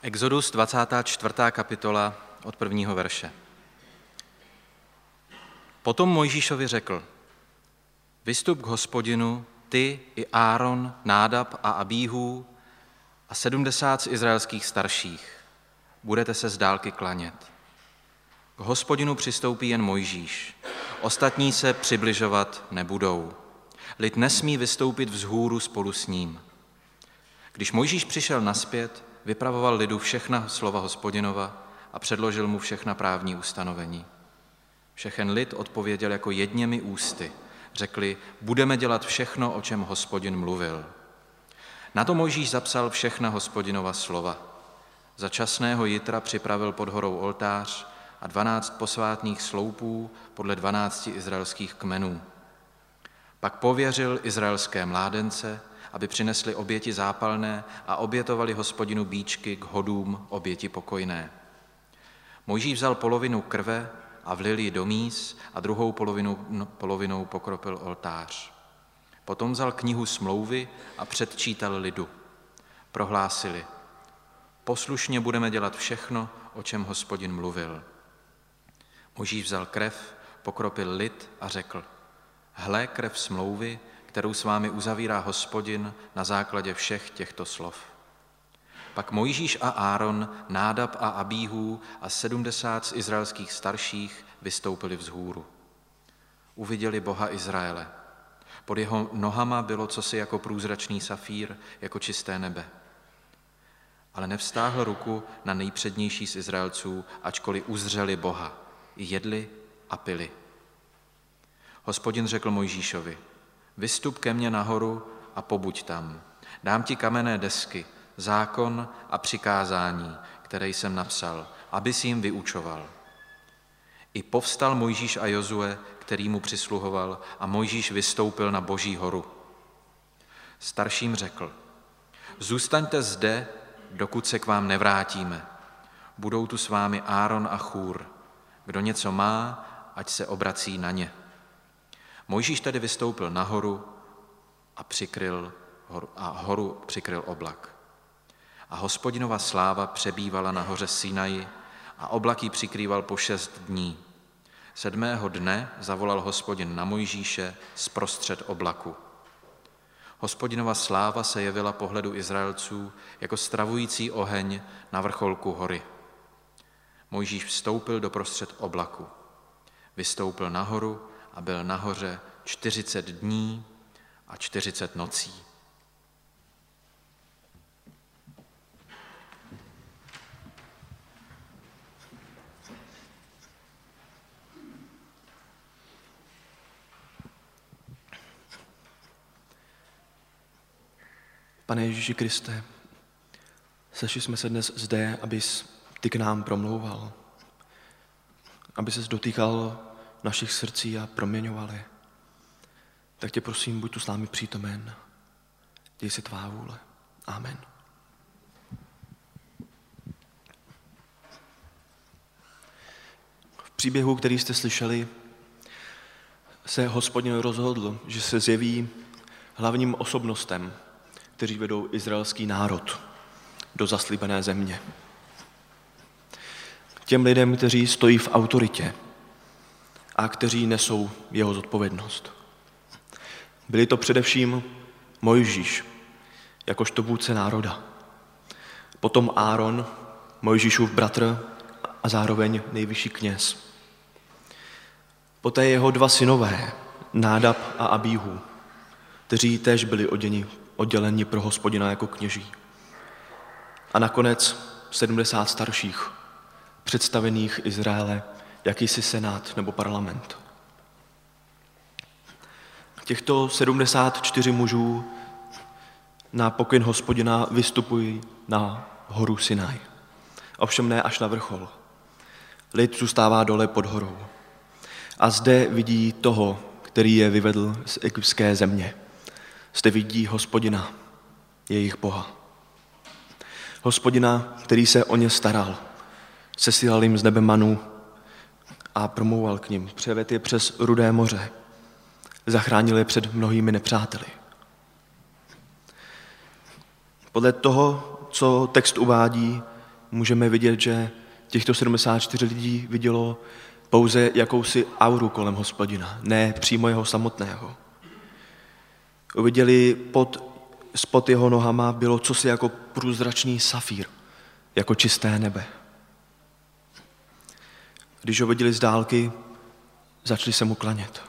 Exodus 24. kapitola od 1. verše. Potom Mojžíšovi řekl: Vystup k Hospodinu, ty i Áron, Nádab a Abíhů a 70 z izraelských starších. Budete se z dálky klanět. K Hospodinu přistoupí jen Mojžíš, ostatní se přibližovat nebudou. Lid nesmí vystoupit vzhůru spolu s ním. Když Mojžíš přišel nazpět, vypravoval lidu všechna slova Hospodinova a předložil mu všechna právní ustanovení. Všechen lid odpověděl jako jedněmi ústy. Řekli: budeme dělat všechno, o čem Hospodin mluvil. Na to Mojžíš zapsal všechna Hospodinova slova. Za časného jitra připravil pod horou oltář a 12 posvátných sloupů podle 12 izraelských kmenů. Pak pověřil izraelské mládence, aby přinesli oběti zápalné a obětovali Hospodinu býčky k hodům oběti pokojné. Mojžíš vzal polovinu krve a vlil ji do mís a druhou polovinou pokropil oltář. Potom vzal knihu smlouvy a předčítal lidu. Prohlásili: poslušně budeme dělat všechno, o čem Hospodin mluvil. Mojžíš vzal krev, pokropil lid a řekl: hle, krev smlouvy, kterou s vámi uzavírá Hospodin na základě všech těchto slov. Pak Mojžíš a Áron, Nádab a Abíhů a 70 z izraelských starších vystoupili vzhůru. Uviděli Boha Izraele. Pod jeho nohama bylo cosi jako průzračný safír, jako čisté nebe. Ale nevstáhl ruku na nejpřednější z Izraelců, ačkoliv uzřeli Boha, i jedli a pili. Hospodin řekl Mojžíšovi: vystup ke mně nahoru a pobuď tam. Dám ti kamenné desky, zákon a přikázání, které jsem napsal, abys jim vyučoval. I povstal Mojžíš a Jozue, který mu přisluhoval, a Mojžíš vystoupil na Boží horu. Starším řekl: zůstaňte zde, dokud se k vám nevrátíme. Budou tu s vámi Áron a Chúr. Kdo něco má, ať se obrací na ně. Mojžíš tedy vystoupil nahoru a horu přikryl oblak. A Hospodinova sláva přebývala na hoře Sinaji a oblak ji přikrýval po 6 dní. 7. dne zavolal Hospodin na Mojžíše zprostřed oblaku. Hospodinova sláva se jevila pohledu Izraelců jako stravující oheň na vrcholku hory. Mojžíš vstoupil do prostřed oblaku. Vystoupil nahoru a byl nahoře 40 dní a 40 nocí. Pane Ježíši Kriste, sešli jsme se dnes zde, abys ty k nám promlouval, aby ses dotýkal našich srdcí a proměňoval je. Tak tě prosím, buď tu s námi přítomen. Děj se tvá vůle. Amen. V příběhu, který jste slyšeli, se Hospodin rozhodl, že se zjeví hlavním osobnostem, kteří vedou izraelský národ do zaslíbené země. Těm lidem, kteří stojí v autoritě a kteří nesou jeho zodpovědnost. Byli to především Mojžíš, jakožto vůdce národa. Potom Áron, Mojžíšův bratr a zároveň nejvyšší kněz. Poté jeho 2 synové, Nádab a Abíhů, kteří též byli odděleni pro Hospodina jako kněží. A nakonec 70 starších, představených Izraele, jakýsi senát nebo parlament. Těchto 74 mužů na pokyn Hospodina vystupují na horu Sinaj. Ovšem ne až na vrchol. Lid zůstává dole pod horou. A zde vidí toho, který je vyvedl z egyptské země. Zde vidí Hospodina, jejich Boha. Hospodina, který se o ně staral, sesílal jim z nebe manu a promlouval k nim. Převedl je přes Rudé moře. Zachránil je před mnohými nepřáteli. Podle toho, co text uvádí, můžeme vidět, že těchto 74 lidí vidělo pouze jakousi auru kolem Hospodina, ne přímo jeho samotného. Uviděli spod jeho nohama bylo cosi jako průzračný safír, jako čisté nebe. Když ho viděli z dálky, začali se mu klanět.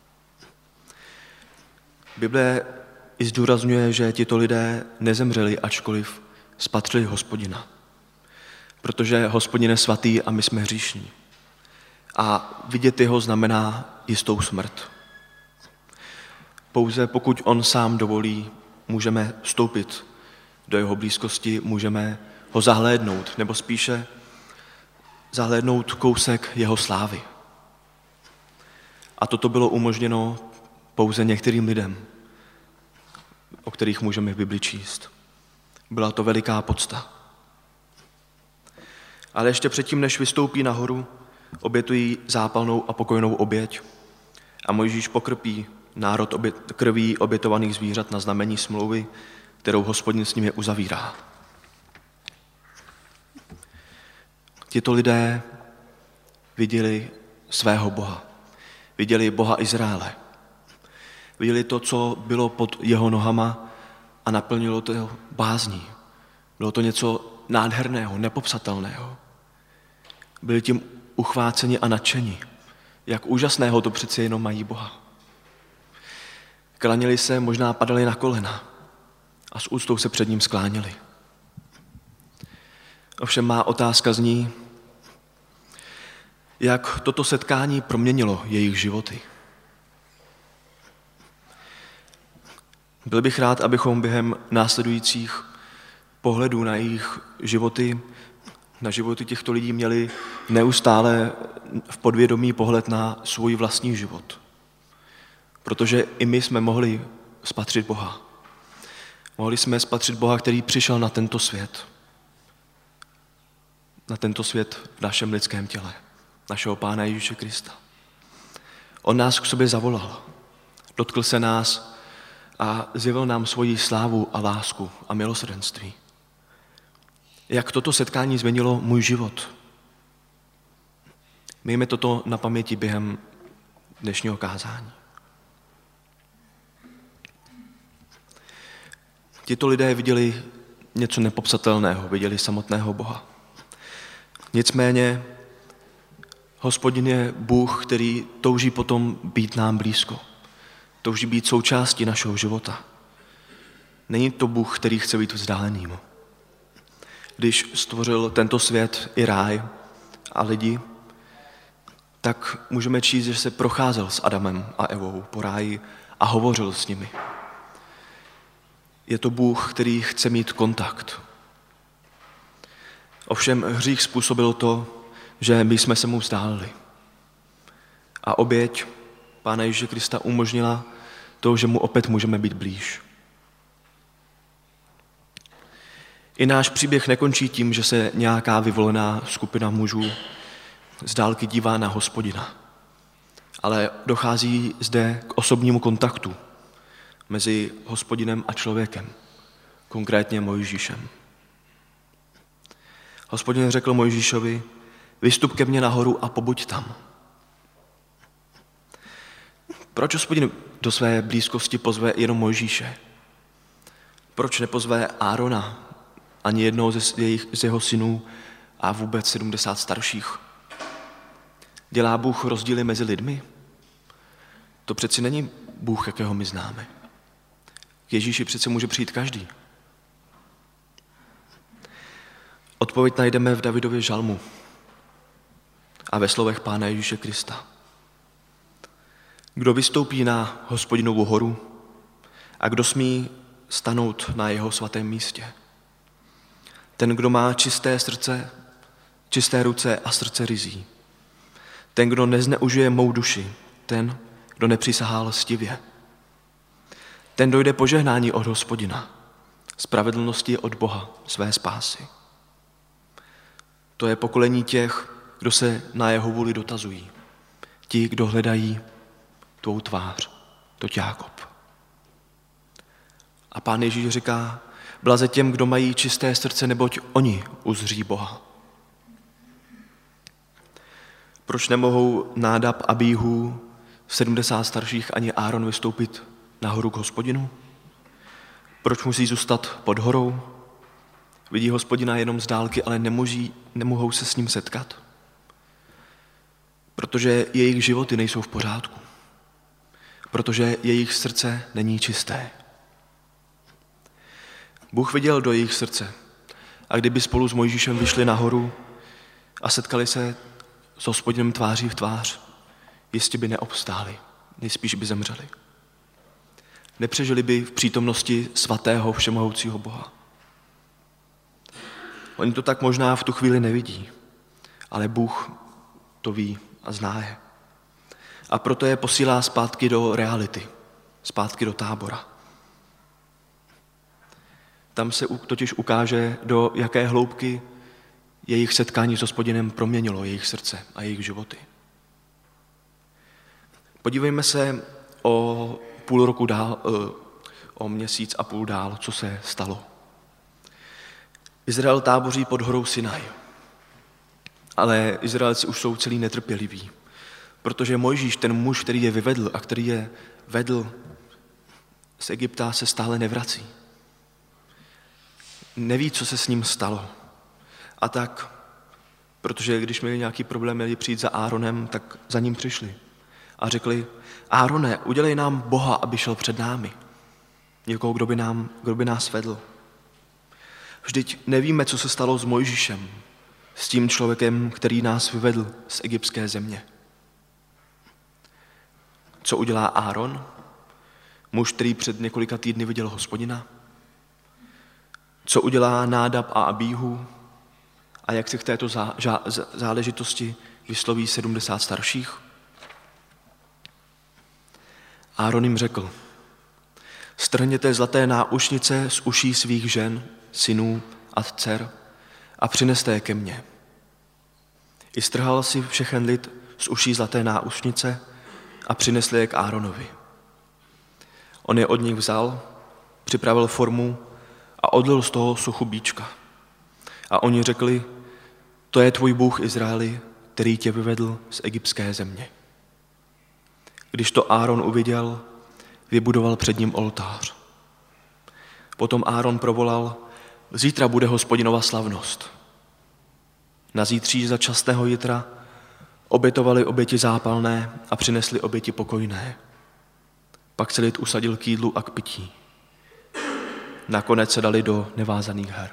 Bible i zdůrazňuje, že tito lidé nezemřeli, ačkoliv spatřili Hospodina. Protože Hospodin je svatý a my jsme hříšní. A vidět jeho znamená jistou smrt. Pouze pokud on sám dovolí, můžeme vstoupit do jeho blízkosti, můžeme ho zahlédnout, nebo spíše zahlédnout kousek jeho slávy. A toto bylo umožněno pouze některým lidem, o kterých můžeme v Bibli číst. Byla to veliká podsta. Ale ještě předtím, než vystoupí nahoru, obětují zápalnou a pokojnou oběť a Mojžíš pokrpí národ krví obětovaných zvířat na znamení smlouvy, kterou Hospodin s nimi uzavírá. Tito lidé viděli svého Boha. Viděli Boha Izraele. Viděli to, co bylo pod jeho nohama a naplnilo to bázní. Bylo to něco nádherného, nepopsatelného. Byli tím uchváceni a nadšeni. Jak úžasného to přece jenom mají Boha. Klaněli se, možná padali na kolena a s úctou se před ním skláněli. Ovšem má otázka zní, jak toto setkání proměnilo jejich životy. Byl bych rád, abychom během následujících pohledů na jejich životy, na životy těchto lidí měli neustále v podvědomí pohled na svůj vlastní život. Protože i my jsme mohli spatřit Boha. Mohli jsme spatřit Boha, který přišel na tento svět. Na tento svět v našem lidském těle. Našeho Pána Ježíše Krista. On nás k sobě zavolal. Dotkl se nás a zjevil nám svoji slávu a lásku a milosrdenství. Jak toto setkání změnilo můj život? Mějme toto na paměti během dnešního kázání. Tito lidé viděli něco nepopsatelného, viděli samotného Boha. Nicméně Hospodin je Bůh, který touží potom být nám blízko. Touží být součástí našeho života. Není to Bůh, který chce být vzdáleným. Když stvořil tento svět i ráj a lidi, tak můžeme číst, že se procházel s Adamem a Evou po ráji a hovořil s nimi. Je to Bůh, který chce mít kontakt. Ovšem hřích způsobil to, že my jsme se mu vzdálili. A oběť Pána Ježíše Krista umožnila to, že mu opět můžeme být blíž. I náš příběh nekončí tím, že se nějaká vyvolená skupina mužů z dálky dívá na Hospodina. Ale dochází zde k osobnímu kontaktu mezi Hospodinem a člověkem, konkrétně Mojžíšem. Hospodin řekl Mojžíšovi, vystup ke mně nahoru a pobuď tam. Proč Hospodin do své blízkosti pozve jenom Mojžíše? Proč nepozve Árona, ani jednoho z jeho synů a vůbec 70 starších? Dělá Bůh rozdíly mezi lidmi? To přeci není Bůh, jakého my známe. K Ježíši přece může přijít každý. Odpověď najdeme v Davidově žalmu a ve slovech Pána Ježíše Krista. Kdo vystoupí na Hospodinovu horu a kdo smí stanout na jeho svatém místě? Ten, kdo má čisté ruce a srdce ryzí. Ten, kdo nezneužije mou duši. Ten, kdo nepřisahá lstivě. Ten dojde požehnání od Hospodina. Spravedlnosti od Boha své spásy. To je pokolení těch, kdo se na jeho vůli dotazují. Ti, kdo hledají tvou tvář, to Jákob. A Pán Ježíš říká, Blaze těm, kdo mají čisté srdce, neboť oni uzří Boha. Proč nemohou Nádab, Abíhu, 70 starších ani Áron vystoupit nahoru k Hospodinu? Proč musí zůstat pod horou? Vidí Hospodina jenom z dálky, ale nemohou se s ním setkat. Protože jejich životy nejsou v pořádku. Protože jejich srdce není čisté. Bůh viděl do jejich srdce a kdyby spolu s Mojžíšem vyšli nahoru a setkali se s Hospodinem tváří v tvář, jistě by neobstáli, nejspíš by zemřeli. Nepřežili by v přítomnosti svatého všemohoucího Boha. Oni to tak možná v tu chvíli nevidí, ale Bůh to ví a zná je. A proto je posílá zpátky do reality, zpátky do tábora. Tam se totiž ukáže, do jaké hloubky jejich setkání s Hospodinem proměnilo jejich srdce a jejich životy. Podívejme se o půl roku dál, o měsíc a půl dál, co se stalo. Izrael táboří pod horou Sinaj, ale Izraelci už jsou celý netrpěliví, protože Mojžíš, ten muž, který je vyvedl a který je vedl z Egypta, se stále nevrací. Neví, co se s ním stalo. A tak, protože když měli nějaký problém, měli přijít za Áronem, tak za ním přišli. A řekli, Árone, udělej nám Boha, aby šel před námi. Někoho, kdo by nás vedl. Vždyť nevíme, co se stalo s Mojžíšem, s tím člověkem, který nás vyvedl z egyptské země. Co udělá Áron, muž, který před několika týdny viděl Hospodina? Co udělá Nádab a Abíhu? A jak se k této záležitosti vysloví 70 starších? Áron jim řekl, strhněte zlaté náušnice z uší svých žen, synů a dcer a přineste je ke mně. I strhal si všechen lid z uší zlaté náušnice a přinesli je k Áronovi. On je od nich vzal, připravil formu a odlil z toho suchu bíčka. A oni řekli, to je tvůj Bůh Izraeli, který tě vyvedl z egyptské země. Když to Áron uviděl, vybudoval před ním oltář. Potom Áron provolal, zítra bude Hospodinova slavnost. Na zítří za časného jitra obětovali oběti zápalné a přinesli oběti pokojné. Pak se lid usadil k jídlu a k pití. Nakonec se dali do nevázaných her.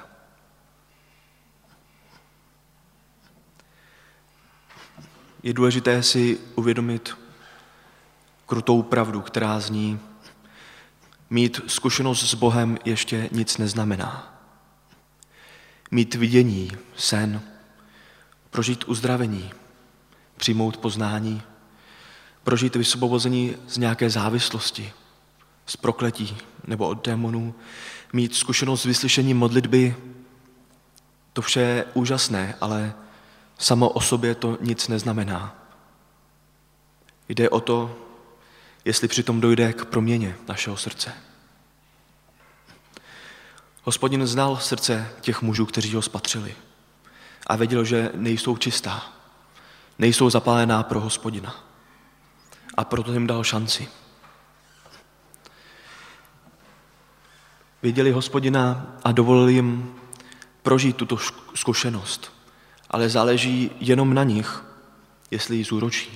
Je důležité si uvědomit krutou pravdu, která zní, mít zkušenost s Bohem ještě nic neznamená. Mít vidění, sen, prožít uzdravení, přijmout poznání, prožít vysvobození z nějaké závislosti, z prokletí nebo od démonů, mít zkušenost s vyslyšením modlitby, to vše je úžasné, ale samo o sobě to nic neznamená. Jde o to, jestli přitom dojde k proměně našeho srdce. Hospodin znal srdce těch mužů, kteří ho spatřili a věděl, že nejsou čistá, nejsou zapálená pro Hospodina. A proto jim dal šanci. Viděli Hospodina a dovolili jim prožít tuto zkušenost, ale záleží jenom na nich, jestli ji zúročí.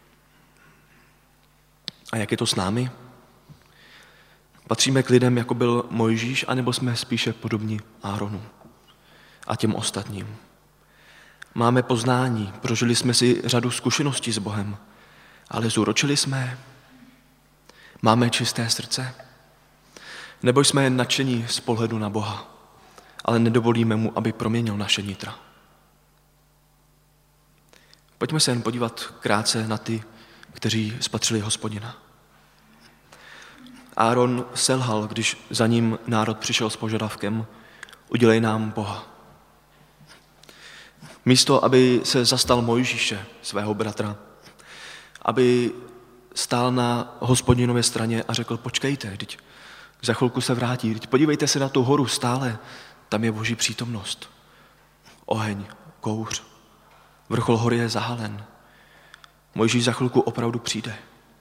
A jak je to s námi? Patříme k lidem, jako byl Mojžíš, anebo jsme spíše podobní Áronu a těm ostatním? Máme poznání, prožili jsme si řadu zkušeností s Bohem, ale zúročili jsme? Máme čisté srdce? Nebo jsme jen nadšení z pohledu na Boha, ale nedovolíme mu, aby proměnil naše nitra? Pojďme se jen podívat krátce na ty, kteří spatřili Hospodina. Áron selhal, když za ním národ přišel s požadavkem, udělej nám Boha. Místo, aby se zastal Mojžíše, svého bratra, aby stál na Hospodinově straně a řekl, počkejte, teď Za chvilku se vrátí. Podívejte se na tu horu stále, tam je Boží přítomnost. Oheň, kouř, vrchol hory je zahalen. Mojžíš za chvilku opravdu přijde.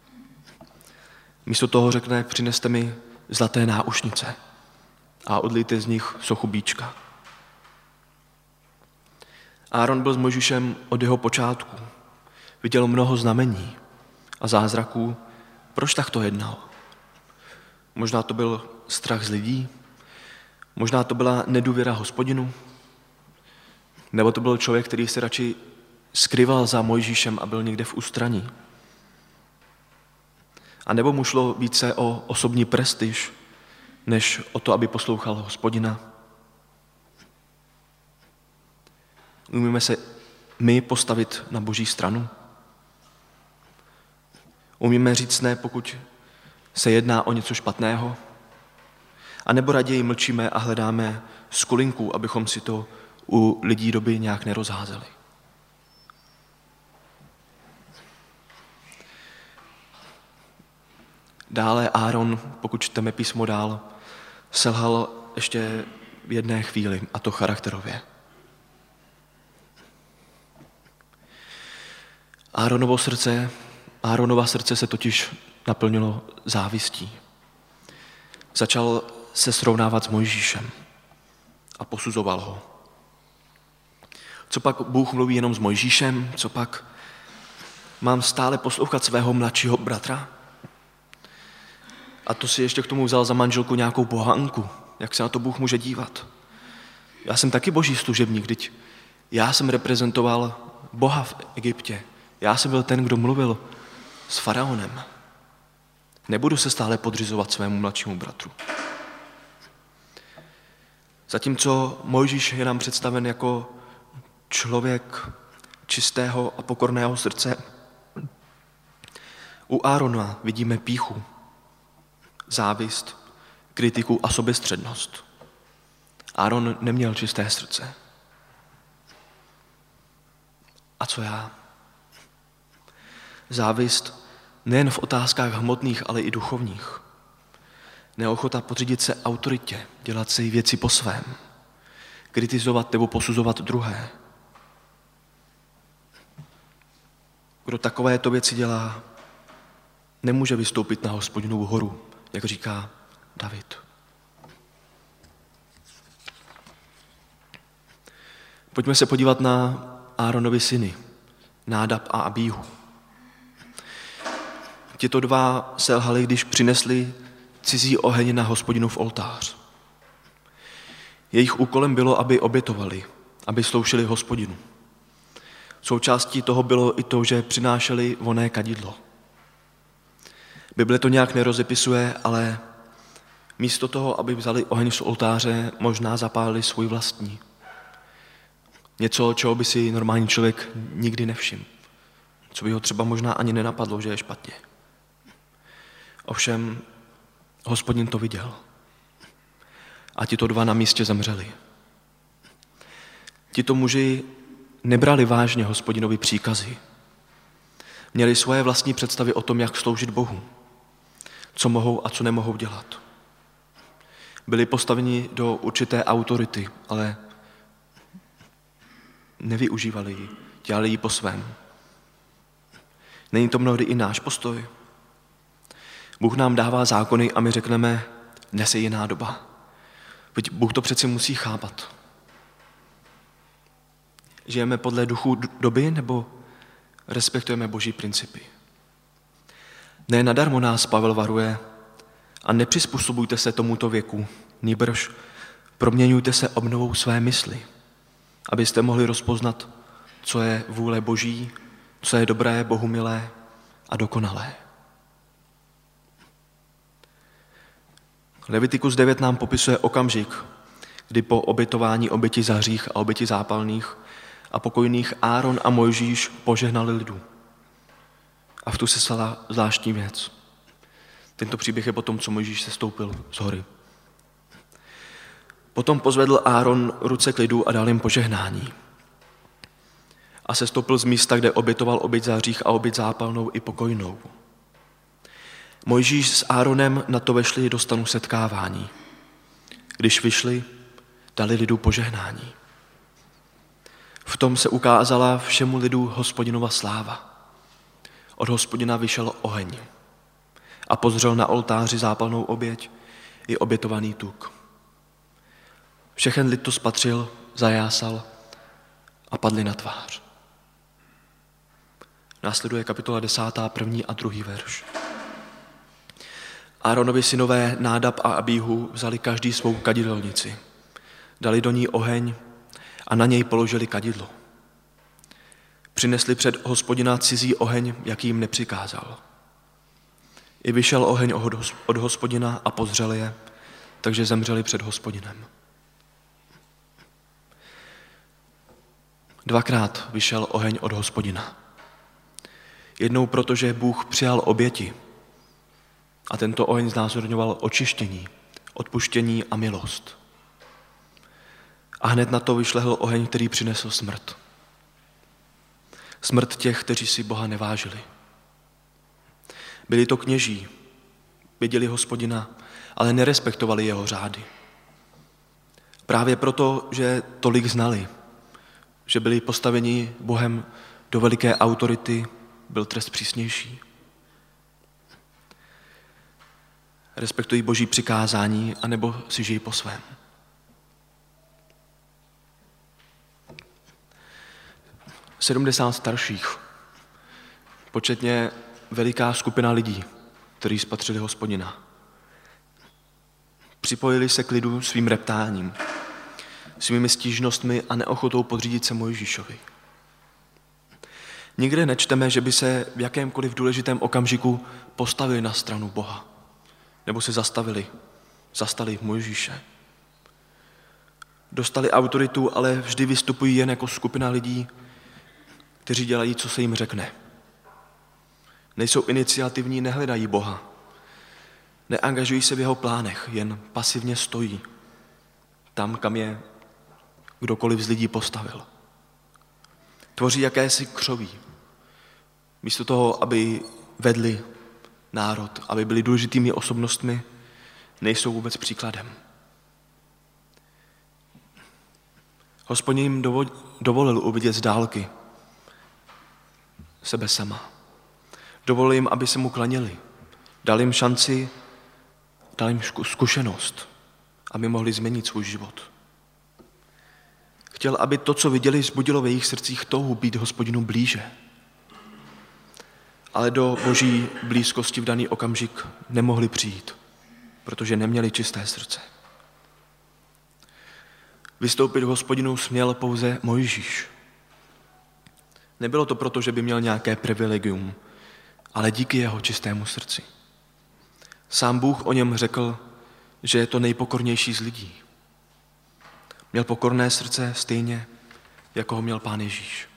Místo toho řekne, přineste mi zlaté náušnice a odlijte z nich sochu býčka. Áron byl s Mojžíšem od jeho počátku. Viděl mnoho znamení a zázraků. Proč takto jednal? Možná to byl strach z lidí, možná to byla nedůvěra Hospodinu, nebo to byl člověk, který se radši skryval za Mojžíšem a byl někde v ústraní. A nebo mu šlo více o osobní prestiž, než o to, aby poslouchal Hospodina. Umíme se my postavit na Boží stranu? Umíme říct ne, pokud se jedná o něco špatného? A nebo raději mlčíme a hledáme skulinku, abychom si to u lidí doby nějak nerozházeli? Dále Áron, pokud čteme písmo dál, selhal ještě v jedné chvíli, a to charakterově. Áronova srdce se totiž naplnilo závistí. Začal se srovnávat s Mojžíšem a posuzoval ho. Co pak Bůh mluví jenom s Mojžíšem? Co pak mám stále poslouchat svého mladšího bratra? A to si ještě k tomu vzal za manželku nějakou pohanku. Jak se na to Bůh může dívat? Já jsem taky Boží služebník, vždyť já jsem reprezentoval Boha v Egyptě. Já jsem byl ten, kdo mluvil s faraonem. Nebudu se stále podřizovat svému mladšímu bratru. Zatímco Mojžíš je nám představen jako člověk čistého a pokorného srdce, u Árona vidíme pýchu, závist, kritiku a sobestřednost. Áron neměl čisté srdce. A co já? Závist nejen v otázkách hmotných, ale i duchovních. Neochota podřídit se autoritě, dělat si věci po svém, kritizovat nebo posuzovat druhé. Kdo takovéto věci dělá, nemůže vystoupit na Hospodinovu horu, jak říká David. Pojďme se podívat na Áronovi syny, Nádab a Abíhu. Tito dva selhali, když přinesli cizí oheň na Hospodinův oltář. Jejich úkolem bylo, aby obětovali, aby sloužili Hospodinu. Součástí toho bylo i to, že přinášeli vonné kadidlo. Bible to nějak nerozepisuje, ale místo toho, aby vzali oheň z oltáře, možná zapálili svůj vlastní. Něco, čeho by si normální člověk nikdy nevšiml. Co by ho třeba možná ani nenapadlo, že je špatně. Ovšem, Hospodin to viděl. A tito dva na místě zemřeli. Tito muži nebrali vážně Hospodinovi příkazy. Měli svoje vlastní představy o tom, jak sloužit Bohu. Co mohou a co nemohou dělat. Byli postaveni do určité autority, ale nevyužívali ji, dělali ji po svém. Není to mnohdy i náš postoj? Bůh nám dává zákony a my řekneme, dnes je jiná doba. Bůh to přeci musí chápat. Žijeme podle duchu doby nebo respektujeme Boží principy? Ne nadarmo nás Pavel varuje a nepřizpůsobujte se tomuto věku, nýbrž proměňujte se obnovou své mysli, abyste mohli rozpoznat, co je vůle Boží, co je dobré, bohumilé a dokonalé. Levitikus 9 nám popisuje okamžik, kdy po obětování oběti za hřích a oběti zápalných a pokojných Áron a Mojžíš požehnali lidu. A v tu se stala zvláštní věc. Tento příběh je po tom, co Mojžíš se stoupil z hory. Potom pozvedl Áron ruce k lidu a dal jim požehnání. A se stoupil z místa, kde obětoval oběť za hřích a oběť zápalnou i pokojnou. Mojžíš s Áronem na to vešli do stanu setkávání. Když vyšli, dali lidu požehnání. V tom se ukázala všemu lidu Hospodinova sláva. Od Hospodina vyšel oheň a pozřel na oltáři zápalnou oběť i obětovaný tuk. Všechen lid to spatřil, zajásal a padli na tvář. Následuje kapitola 10, 1. a 2. verš. Áronovi synové Nádab a Abíhu vzali každý svou kadidelnici. Dali do ní oheň a na něj položili kadidlo. Přinesli před Hospodina cizí oheň, jaký jim nepřikázal. I vyšel oheň od Hospodina a pozřel je, takže zemřeli před Hospodinem. Dvakrát vyšel oheň od Hospodina. Jednou proto, že Bůh přijal oběti a tento oheň znázorňoval očištění, odpuštění a milost. A hned na to vyšlehl oheň, který přinesl smrt. Smrt těch, kteří si Boha nevážili. Byli to kněží, viděli Hospodina, ale nerespektovali jeho řády. Právě proto, že tolik znali, že byli postaveni Bohem do veliké autority, byl trest přísnější. Respektují Boží přikázání, anebo si žijí po svém. Sedmdesát starších, početně veliká skupina lidí, kteří spatřili Hospodina. Připojili se k lidu svým reptáním, svými stížnostmi a neochotou podřídit se Mojžíšovi. Nikde nečteme, že by se v jakémkoliv důležitém okamžiku postavili na stranu Boha, nebo se zastali Mojžíše. Dostali autoritu, ale vždy vystupují jen jako skupina lidí, kteří dělají, co se jim řekne. Nejsou iniciativní, nehledají Boha. Neangažují se v jeho plánech, jen pasivně stojí tam, kam je kdokoliv z lidí postavil. Tvoří jakési křoví. Místo toho, aby vedli národ, aby byli důležitými osobnostmi, nejsou vůbec příkladem. Hospodin jim dovolil uvidět z dálky sebe sama. Dovolil jim, aby se mu klaněli. Dal jim šanci, dal jim zkušenost, aby mohli změnit svůj život. Chtěl, aby to, co viděli, vzbudilo ve jejich srdcích touhu být Hospodinu blíže. Ale do Boží blízkosti v daný okamžik nemohli přijít, protože neměli čisté srdce. Vystoupit k Hospodinu směl pouze Mojžíš. Nebylo to proto, že by měl nějaké privilegium, ale díky jeho čistému srdci. Sám Bůh o něm řekl, že je to nejpokornější z lidí. Měl pokorné srdce stejně, jako ho měl Pán Ježíš.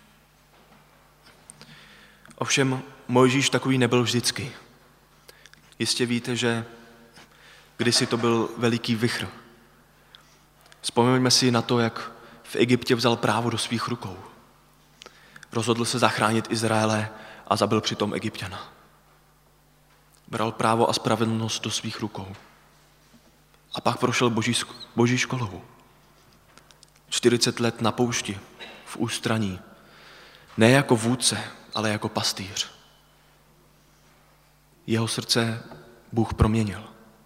Ovšem Mojžíš takový nebyl vždycky. Jistě víte, že kdysi to byl veliký vichr. Vzpomeňme si na to, jak v Egyptě vzal právo do svých rukou. Rozhodl se zachránit Izraele a zabil přitom Egypťana. Bral právo a spravedlnost do svých rukou. A pak prošel boží školou. 40 let na poušti, v ústraní. Ne jako vůdce, ale jako pastýř. Jeho srdce Bůh proměnil.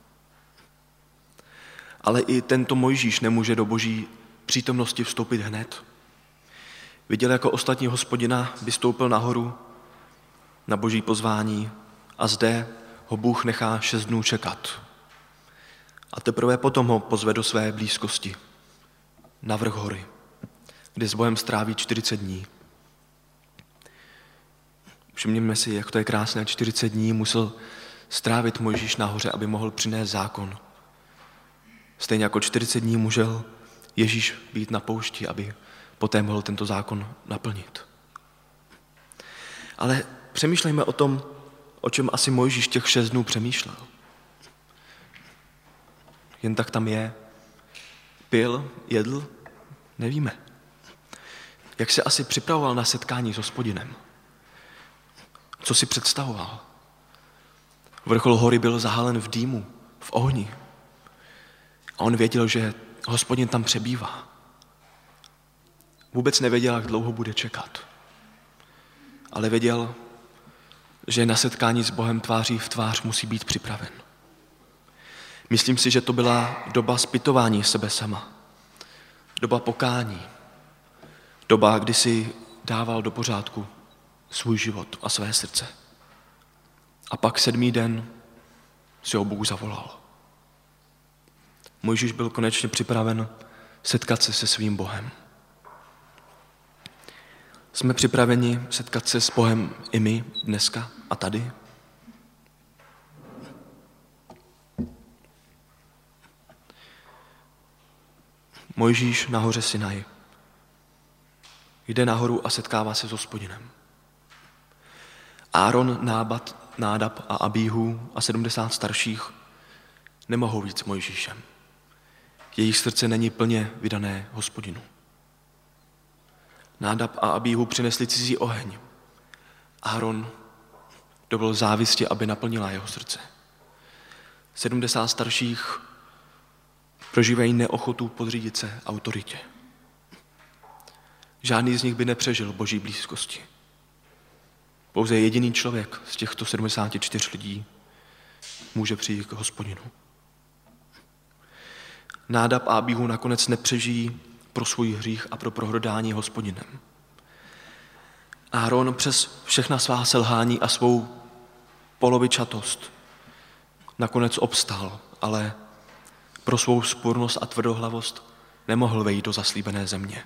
Ale i tento Mojžíš nemůže do Boží přítomnosti vstoupit hned. Viděl, jako ostatní Hospodina, vystoupil nahoru na Boží pozvání a zde ho Bůh nechá 6 dnů čekat. A teprve potom ho pozve do své blízkosti, na vrch hory, kde s Bohem stráví 40 dní. Všimněme si, jak to je krásné, 40 dní musel strávit Mojžíš nahoře, aby mohl přinést zákon. Stejně jako 40 dní můžel Ježíš být na poušti, aby poté mohl tento zákon naplnit. Ale přemýšlejme o tom, o čem asi Mojžíš těch 6 dnů přemýšlel. Jen tak tam je, pil, jedl, nevíme. Jak se asi připravoval na setkání s Hospodinem? Co si představoval? Vrchol hory byl zahalen v dýmu, v ohni. A on věděl, že Hospodin tam přebývá. Vůbec nevěděl, jak dlouho bude čekat. Ale věděl, že na setkání s Bohem tváří v tvář musí být připraven. Myslím si, že to byla doba zpytování sebe sama. Doba pokání. Doba, kdy si dával do pořádku svůj život a své srdce. A pak 7. den si ho Bůh zavolal. Mojžíš byl konečně připraven setkat se svým Bohem. Jsme připraveni setkat se s Bohem i my dneska a tady? Mojžíš na hoře Sinaj jde nahoru a setkává se s Hospodinem. Áron, Nádab a Abíhu a 70 starších nemohou jít s Mojžíšem. Jejich srdce není plně vydané Hospodinu. Nádab a Abíhu přinesli cizí oheň. Áron dovolil závisti, aby naplnila jeho srdce. 70 starších prožívají neochotu podřídit se autoritě. Žádný z nich by nepřežil Boží blízkosti. Pouze jediný člověk z těchto 74 lidí může přijít k Hospodinu. Nádab a Abíhu nakonec nepřežijí pro svůj hřích a pro prohrdání Hospodinem. Áron přes všechna svá selhání a svou polovičatost nakonec obstál, ale pro svou spurnost a tvrdohlavost nemohl vejít do zaslíbené země.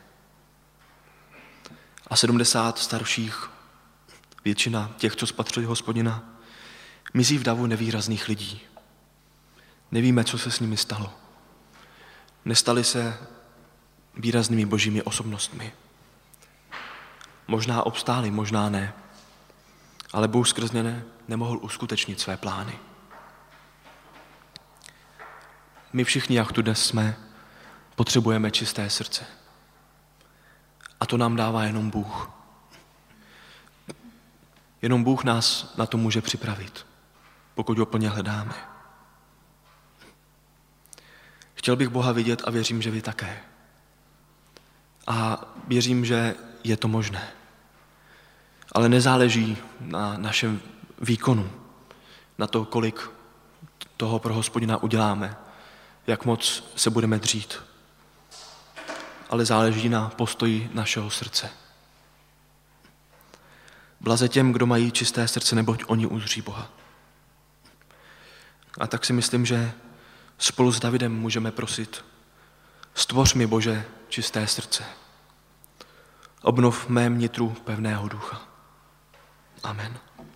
A 70 starších, většina těch, co spatřili Hospodina, mizí v davu nevýrazných lidí. Nevíme, co se s nimi stalo. Nestali se výraznými božími osobnostmi. Možná obstáli, možná ne. Ale Bůh skrz ně nemohl uskutečnit své plány. My všichni, jak tu dnes jsme, potřebujeme čisté srdce. A to nám dává jenom Bůh. Jenom Bůh nás na to může připravit, pokud ho plně hledáme. Chtěl bych Boha vidět a věřím, že vy také. A věřím, že je to možné. Ale nezáleží na našem výkonu, na to, kolik toho pro Hospodina uděláme, jak moc se budeme dřít. Ale záleží na postoji našeho srdce. Blaze těm, kdo mají čisté srdce, neboť oni uzří Boha. A tak si myslím, že spolu s Davidem můžeme prosit: stvoř mi, Bože, čisté srdce. Obnov v mém nitru pevného ducha. Amen.